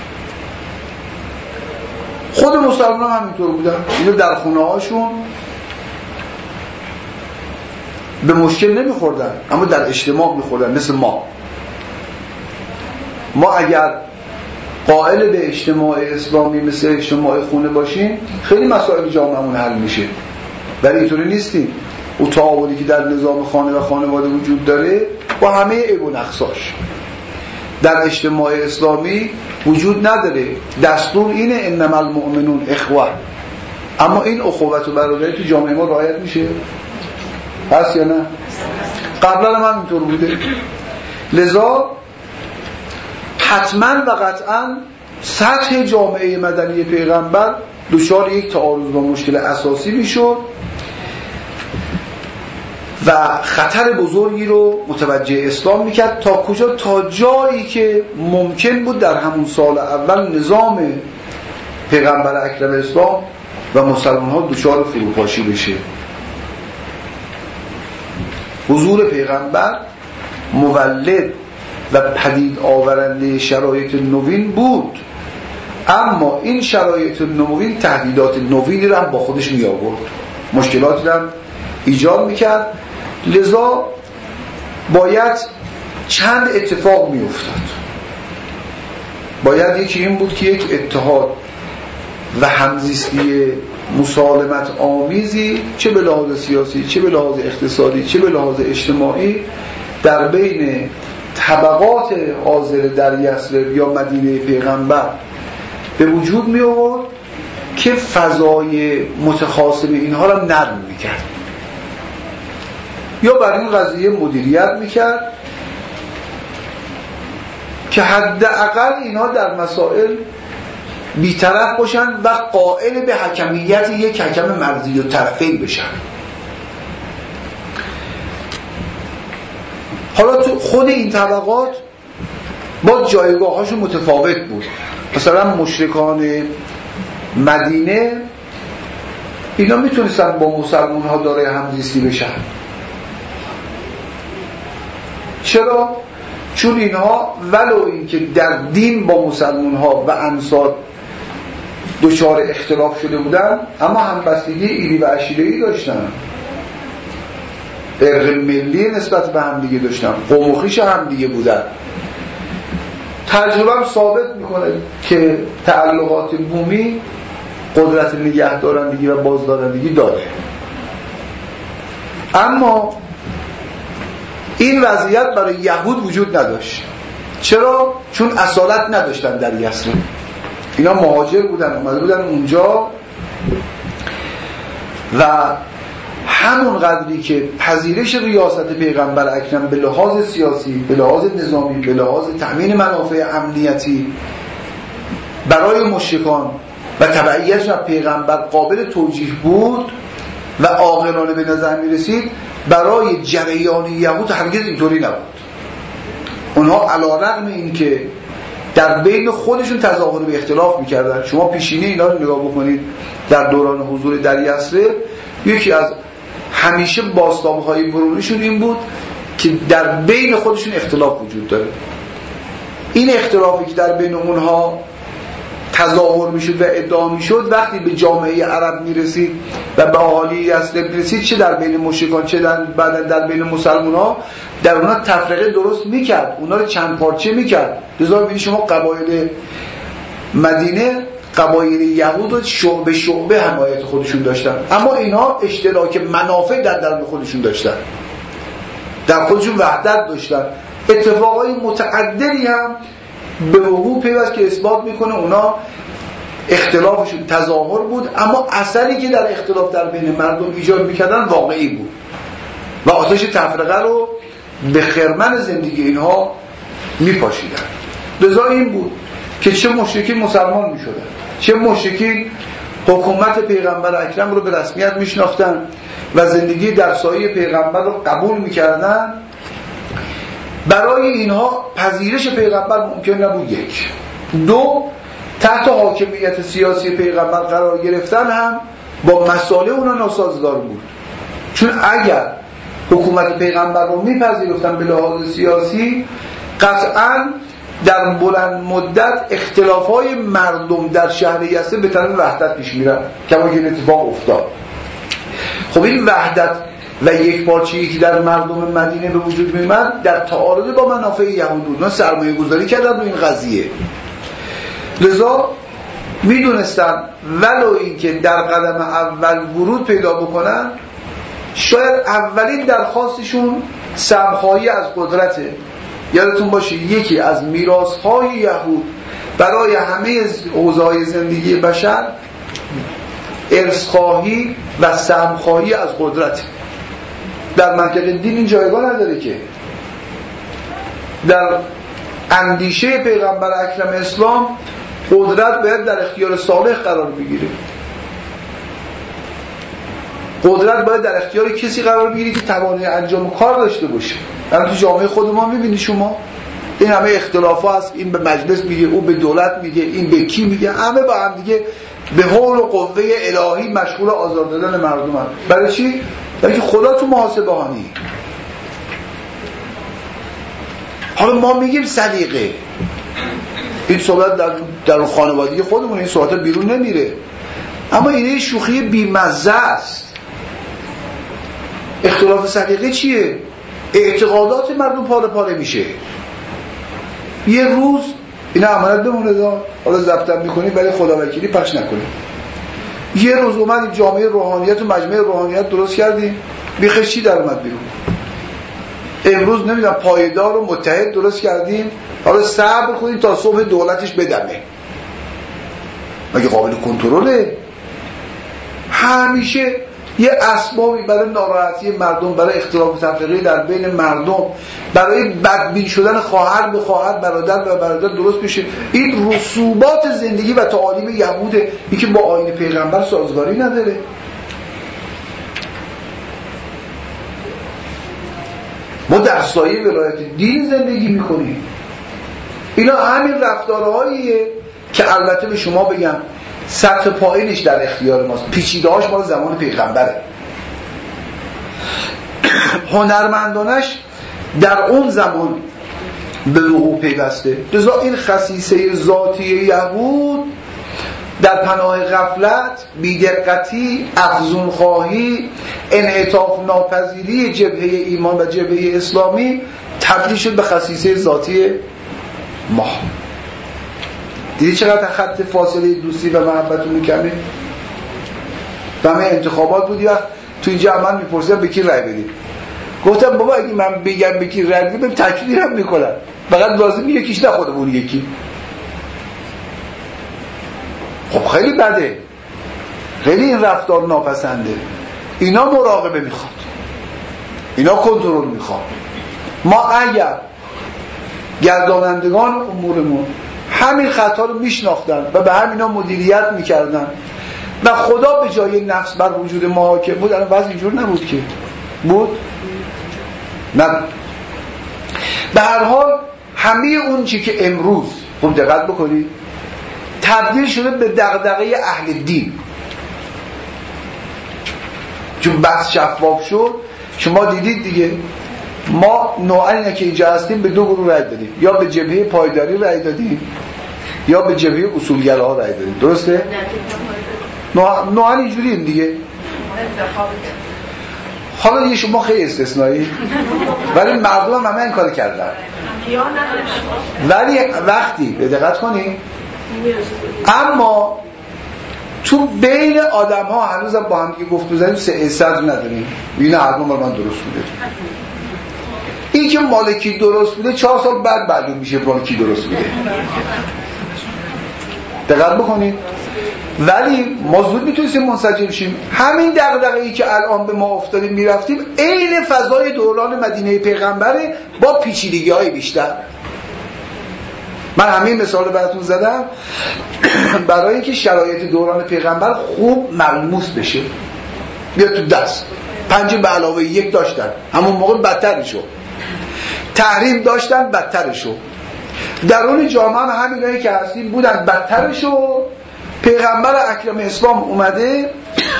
خود مسلمان هم همینطور بودن. اینو در خونه هاشون به مشکل نمیخوردن، اما در اجتماع میخوردن. مثل ما ما اگر قائل به اجتماع اسلامی مثل اجتماع خونه باشیم خیلی مسائل جامعهمون حل میشه، ولی اینطوری نیستیم. اون تعاونی که در نظام خانه و خانواده وجود داره با همه عیب و نقصاش در اجتماع اسلامی وجود نداره. دستور اینه انما المؤمنون اخوه، اما این اخوت و برادری تو جامعه ما رعایت میشه؟ هست یا نه؟ قبلا هم اینطور بوده. لذا حتما و قطعا سطح جامعه مدنی پیغمبر دچار یک تعارض با مشکل اساسی میشد و خطر بزرگی رو متوجه اسلام میکرد. تا کجا؟ تا جایی که ممکن بود در همون سال اول نظام پیغمبر اکرم اسلام و مسلمان ها دچار فروپاشی بشه. حضور پیغمبر مولد و پدید آورنده شرایط نوین بود، اما این شرایط نوین تهدیدات نوینی رو هم با خودش می آورد، مشکلاتی رو هم ایجاد میکرد. لذا باید چند اتفاق می افتاد. باید یکی این بود که یک اتحاد و همزیستی مسالمت آمیزی چه به لحاظ سیاسی، چه به لحاظ اقتصادی، چه به لحاظ اجتماعی در بین طبقات حاضر در یثرب یا مدینه پیغمبر به وجود می آورد که فضای متخاصم اینها را نرم می کرد یا بر این قضیه مدیریت می کرد که حداقل اینها در مسائل بی‌طرف باشن و قائل به حکمیت یک حکم مرضی و طرفین بشن. حالا تو خود این طبقات با جایگاهاشون متفاوت بود. مثلا مشرکان مدینه اینا میتونستن با مسلمان ها دارای همزیستی بشن. چرا؟ چون اینها ولو اینکه در دین با مسلمان ها و انصار دچار اختلاف شده بودن، اما همبستگی ایلی و عشیره‌ای داشتن، ارق ملی نسبت به هم دیگه داشتن، قوم و خویش هم دیگه بودن. تجربه هم ثابت میکنه که تعلقات بومی قدرت نگهدارندگی و بازدارندگی داره. اما این وضعیت برای یهود وجود نداشت. چرا؟ چون اصالت نداشتن در یثرب. اینا مهاجر بودن، اومده بودن اونجا و همون قدری که پذیرش ریاست پیغمبر اکرم به لحاظ سیاسی، به لحاظ نظامی، به لحاظ تامین منافع امنیتی برای مشرکان و تبعیتش از پیغمبر قابل توجیه بود و عاقلانه به نظر می رسید، برای جریان یهود هرگز اینطوری نبود. اونها علیرغم این که در بین خودشون تظاهر به اختلاف میکردن، شما پیشینه اینا رو نگاه بکنید در دوران حضور در یثرب، یکی از همیشه باستابهای برونیشون این بود که در بین خودشون اختلاف وجود داره. این اختلافی که در بین اونها تظاهر میشد و ادعا میشد وقتی به جامعه عرب میرسید و به اهالی یثرب میرسید، چه در بین مشرکان چه در بعد در بین مسلمان ها، در اونها تفرقه درست میکرد، اونها رو چند پارچه میکرد. لذا ببینید شما قبایل مدینه قبایل یهود رو شعبه شعبه حمایت خودشون داشتن، اما اینها اشتراک منافع در درون خودشون داشتن، در خودشون وحدت داشتن. اتفاقای متعددی هم به وقوع پیوست که اثبات میکنه اونا اختلافشون تظاهر بود، اما اثری که در اختلاف در بین مردم ایجاد میکردن واقعی بود و آتش تفرقه رو به خرمن زندگی اینها میپاشیدن. لذا این بود که چه مشرکین مسلمان میشدن، چه مشرکین حکومت پیغمبر اکرم رو به رسمیت میشناختن و زندگی در سایه پیغمبر رو قبول میکردن. برای اینها پذیرش پیغمبر ممکن نبود. یک دو تحت حاکمیت سیاسی پیغمبر قرار گرفتن هم با مسائل اونا ناسازگار بود، چون اگر حکومت پیغمبر رو میپذیرفتن به لحاظ سیاسی، قطعاً در بلند مدت اختلافهای مردم در شهر یثرب به طرف وحدت پیش میرن، کما که این اتفاق افتاد. خب این وحدت و یک پارچگی که در مردم مدینه به وجود میاد در تعارض با منافع یهود بود. اونا سرمایه گذاری کردن رو این قضیه، لذا میدونستن ولو این که در قدم اول ورود پیدا بکنن، شاید اولین درخواستشون سهم‌خواهی از قدرته. یادتون باشه یکی از میراث‌های یهود برای همه حوزه‌های زندگی بشر ارث‌خواهی و سهم‌خواهی از قدرت. در منطق دین این جایگاه نداره که در اندیشه پیغمبر اکرم اسلام قدرت باید در اختیار صالح قرار بگیره، قدرت باید در اختیار کسی قرار بگیره که توانایی انجام کار داشته باشه. الان تو جامعه خود ما میبینی شما این همه اختلافات هست، این به مجلس میگه، او به دولت میگه، این به کی میگه، همه با هم دیگه به حول و قوه الهی مشغول آزار دادن مردم هست. برای چی؟ برای که خدا تو محاسبه هانی. حالا ما میگیم سلیقه، این صحبت در در خانوادگی خودمون این صحبت بیرون نمیره، اما اینه شوخی بیمزه است. اختلاف سلیقه چیه؟ اعتقادات مردم پاره پاره میشه. یه روز اینا امانت بمونه دار، حالا ضبطم میکنیم ولی خداوکیلی پخش نکنیم. یه روز اومدیم جامعه روحانیت و مجمع روحانیت درست کردیم، بیخش چی در اومد بیرون؟ امروز نمیدونم پایدار و متحد درست کردیم، حالا صبر کنیم تا صبح دولتش بدمه. مگه قابل کنترله؟ همیشه یه اسبابی برای ناراحتی مردم، برای اختلاف تفرقه در بین مردم، برای بدبین شدن خواهر به خواهر، برادر به برادر درست میشه. این رسوبات زندگی و تعالیم یهوده، این که با آیین پیغمبر سازگاری نداره. ما در سایه ولایت دین زندگی میکنیم. اینا همین رفتارهاییه که البته به شما بگم سطح پایینش در اختیار ماست، پیچیده‌هاش مال زمان پیغمبره، هنرمندانش در اون زمان به وقوع پیوسته. لذا این خصیصه ذاتی یهود در پناه غفلت، بی‌دقتی، افزونخواهی، انعطاف ناپذیری جبهه ایمان و جبهه اسلامی تبدیل شد به خصیصه ذاتی ما. دیدی چقدر خط فاصله دوستی و محبتون کمه؟ و همه انتخابات بودی وقت تو اینجا عمل میپرسیدم به کی رای بدید، گفتم بابا اگه من بگم به کی رای بدید تکلیف هم میکنن، فقط لازم یکیش نخوده بود یکی. خب خیلی بده، خیلی این رفتار ناپسنده. اینا مراقبه میخواد، اینا کنترل میخواد. ما اگر گردانندگان امورمون همین خطا رو میشناختن و به همینا مدیریت میکردن و خدا به جای نفس بر وجود ما حاکم بود، الان وضع اینجور نبود که بود؟ نه. به هر حال همه اون چی که امروز خوب دقت بکنید تبدیل شده به دغدغه اهل دین، چون بحث شفاف شد. شما دیدید دیگه، ما نوعا اینه که اینجا هستیم به دو گروه رای دادیم، یا به جبهه پایداری رای دادیم یا به جبهه اصولگراها رای دادیم. درسته؟ نوعا اینجوری این دیگه. حالا دیگه شما خیلی استثنایی، ولی مردم هم همه این کار کردن. ولی وقتی به دقت کنید اما تو بین آدم ها هنوزم با هم که گفت بزنیم سه صدر نداریم. این حرفا مال من درست بوده. این که مال کی درست بوده چهار سال بعد معلوم میشه مال کی درست بوده. دقت بکنید. ولی ما زود میتونستیم منسجم شیم. همین دغدغه‌ای که الان به ما افتادیم میرفتیم عین فضای دوران مدینه پیغمبره با پیچیدگی‌های بیشتر. من همین مثال رو براتون زدم برای اینکه شرایط دوران پیغمبر خوب ملموس بشه. بیا تو دست پنج به علاوه یک داشتن، همون موقع بدتر شد. تحریم داشتن، بدتر شد. درون جامعه هم همینایی که هستیم بودن، بدتر شد. پیغمبر اکرم اسلام اومده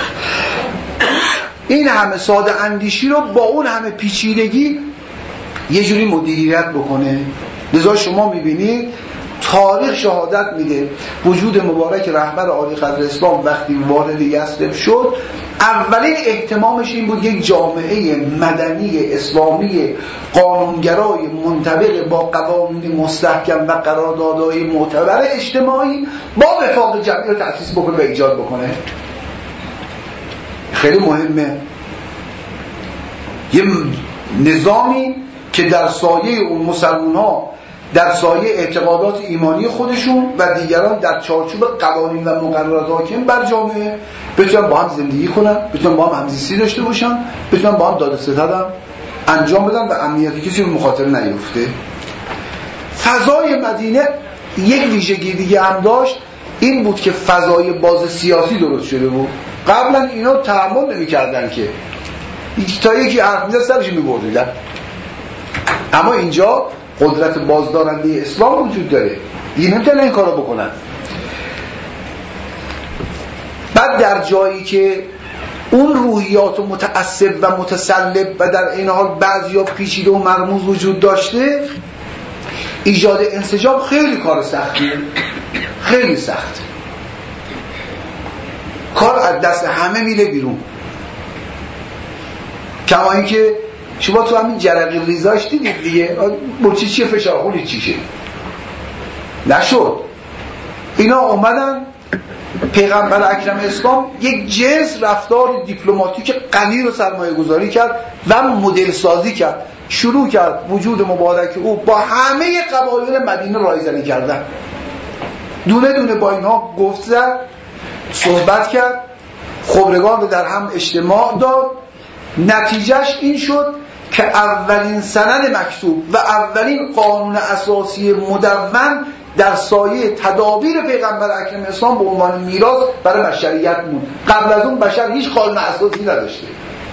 این همه ساده اندیشی رو با اون همه پیچیدگی یه جوری مدیریت بکنه. لذا شما میبینید تاریخ شهادت میده وجود مبارک رهبر عالی قدر اسلام وقتی وارد یثرب شد اولین اهتمامش این بود یک جامعه مدنی اسلامی قانونگرای منطبق با قوانین مستحکم و قراردادهای معتبر اجتماعی با وفاق جمعی رو تأسیس بکنه و ایجاد بکنه. خیلی مهمه یه نظامی که در سایه اون مسلمان ها در سایه اعتقادات ایمانی خودشون و دیگران در چارچوب قوانین و مقررات حاکم بر جامعه بتونن با هم زندگی کنن، بتونن با هم همزیستی داشته باشن، بتونن با هم داد و ستد هم انجام بدن و امنیت کسی به مخاطره نیفته. فضای مدینه یک ویژگی دیگه هم داشت، این بود که فضای باز سیاسی درست شده بود. قبلا اینا تحمل نمی‌کردن که تا یکی حرف می‌زد سرش می‌بریدن، اما اینجا قدرت بازدارنده اسلام وجود داره، دیگه نمیتونن این کارو بکنن. بعد در جایی که اون روحیات متعصب و متسلب و در این حال بعضیا پیچیده و مرموز وجود داشته، ایجاد انسجام خیلی کار سختیه، خیلی سخت. کار از دست همه میره بیرون. کما اینکه شما تو همین جرقی ریزاش دیدید دیگه، برچی چیه فشار خولی چیشه نشد. اینا اومدن پیغمبر اکرم اسلام یک جنس رفتار دیپلماتیک غنی رو سرمایه گذاری کرد و مدل سازی کرد، شروع کرد وجود مبارک او با همه قبایل مدینه رایزنی کردن، دونه دونه با اینها گفت زد، صحبت کرد، خبرگان رو در هم اجتماع داد. نتیجهش این شد که اولین سند مکتوب و اولین قانون اساسی مدون در سایه تدابیر پیغمبر اکرم اسلام به عنوان میراث برای بشریت بود. قبل از اون بشر هیچ قانون اساسی نداشته.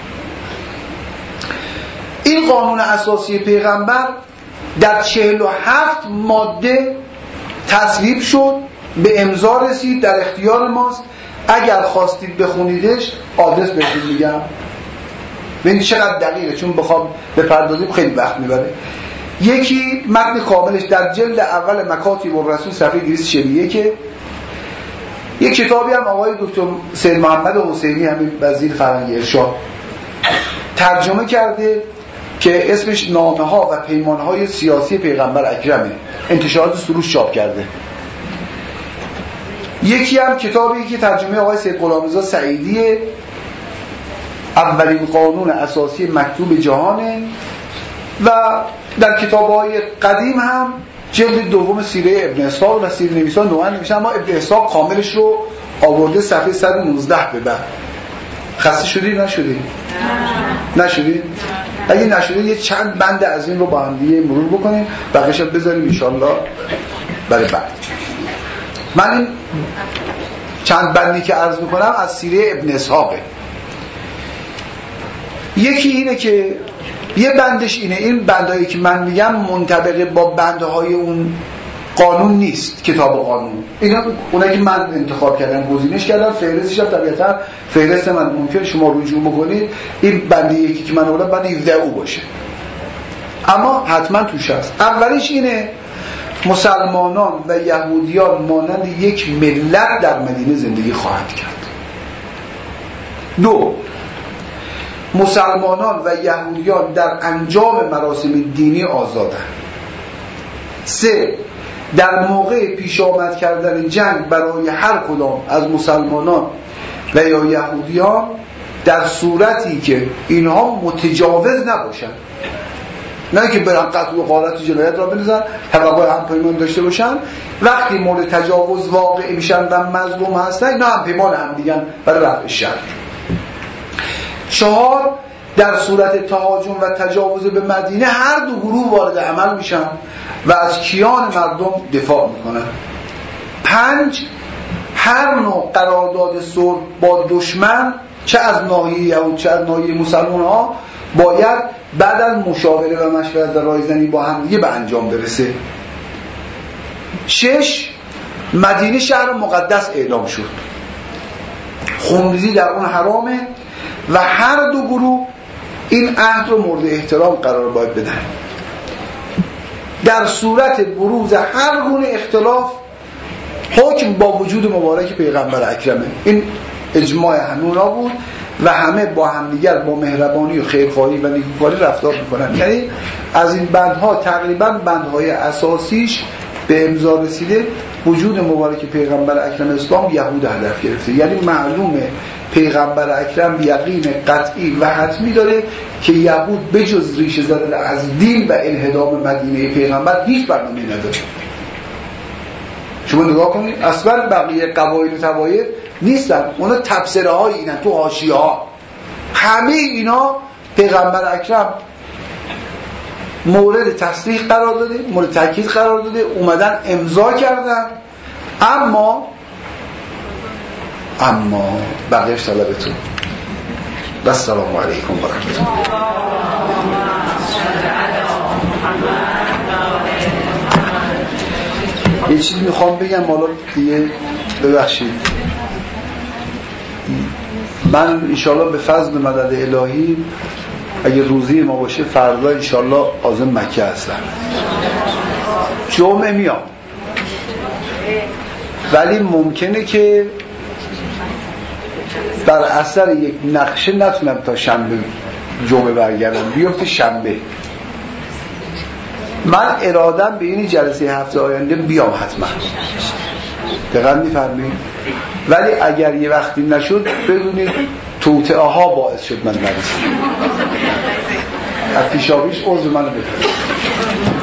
این قانون اساسی پیغمبر در چهل و هفت ماده تصویب شد، به امضا رسید، در اختیار ماست. اگر خواستید بخونیدش آدرس بهتون میگم، ببینید چقدر دقیقه، چون بخوام بپردازیم خیلی وقت میبره. یکی متن کاملش در جلد اول مکاتب الرسول صفحه دویست و چهل و یک. یک کتابی هم آقای دکتر سید محمد حسینی همین وزیر فرهنگ ارشاد ترجمه کرده که اسمش نامه ها و پیمان های سیاسی پیغمبر اکرمه، انتشارات سروش چاپ کرده. یکی هم کتابی که ترجمه آقای سید غلامرضا سعیدیه، اولین قانون اساسی مکتوب جهانه. و در کتاب‌های قدیم هم جلد دوم سیره ابن اسحاق و سیره نویسان نوحه نوشته، اما ابن اسحاق کاملش رو آورده صفحه صد و نوزده به بعد. خسته شدی نشدی؟ نشدی؟ اگه نشدی یه چند بند از این رو با هم دیگه مرور بکنیم، بقیه‌اش رو بذاریم ان شاءالله برای بعد. من این چند بندی که عرض می‌کنم از سیره ابن اسحاقه. یکی اینه که یه بندش اینه، این بندهایی که من میگم منطبق با بندهای اون قانون نیست، کتاب قانون. اینا اونایی که من انتخاب کردم، گزینش کردم، فهرستش هم طبیعتا فهرست من ممکن شما رجوع بکنید این بندی یکی که من آوردم بند هفده او باشه، اما حتما توش هست. اولیش اینه مسلمانان و یهودیان مانند یک ملت در مدینه زندگی خواهند کرد. دو، مسلمانان و یهودیان در انجام مراسم دینی آزادند. سه، در موقع پیش آمد کردن جنگ برای هر کدام از مسلمانان و یا یهودیان در صورتی که اینها متجاوز نباشن، نه که برن قتل و غارت و جنایت را بنزن، توقع هم پیمان داشته باشن، وقتی مورد تجاوز واقع میشن و مظلوم هستن اینا هم پیمان هم دیگن برای رفع شر. چهار، در صورت تهاجم و تجاوز به مدینه هر دو گروه وارد عمل میشن و از کیان مردم دفاع میکنن. پنج، هر نوع قرارداد صلح با دشمن چه از ناحیه یهود چه از ناحیه مسلمان ها باید بعد از مشاوره و مشورت و رایزنی با هم دیگه به انجام برسه. شش، مدینه شهر مقدس اعلام شد، خونریزی در اون حرامه و هر دو گروه این عهد رو مورد احترام قرار باید بدن. در صورت بروز هر گونه اختلاف حکم با وجود مبارک پیغمبر اکرمه. این اجماع همونا بود و همه با همدیگر با مهربانی و خیرخواهی و نیکوکاری رفتار میکنن. یعنی از این بندها تقریبا بندهای اساسیش به امضا رسیده. وجود مبارک پیغمبر اکرم اسلام یهود هدف گرفته، یعنی معلومه پیغمبر اکرم یقین قطعی و حتمی داره که یهود بجز ریشه زدن از دین و انهدام مدینه پیغمبر هیچ برنامه‌ای نداره. شما نگاه کنید اصلا بقیه قبایل و طوایف نیستن، اونا تبصره های اینن تو حاشیه ها. همه اینا پیغمبر اکرم مورد تصدیق قرار داده، مورد تاکید قرار داده، اومدن امضا کردن، اما اما بقیه‌اش طلبتون. السلام علیکم و رحمت الله. یه چیزی میخوام بگم حالا دیگه ببخشید. من انشالله به فضل مدد الهی اگه روزی ما باشه فردا انشالله عازم مکه هستم، جمعه میام، ولی ممکنه که بر اثر یک نقشه نتونم تا شنبه جمعه برگردم، بیفته شنبه. من ارادم به این جلسه هفته آینده بیام حتما، دقیقا میفرمایید، ولی اگر یه وقتی نشد بدونید توطئه ها باعث شد من نرسم. از پیشاپیش عذر منو بفرمایید.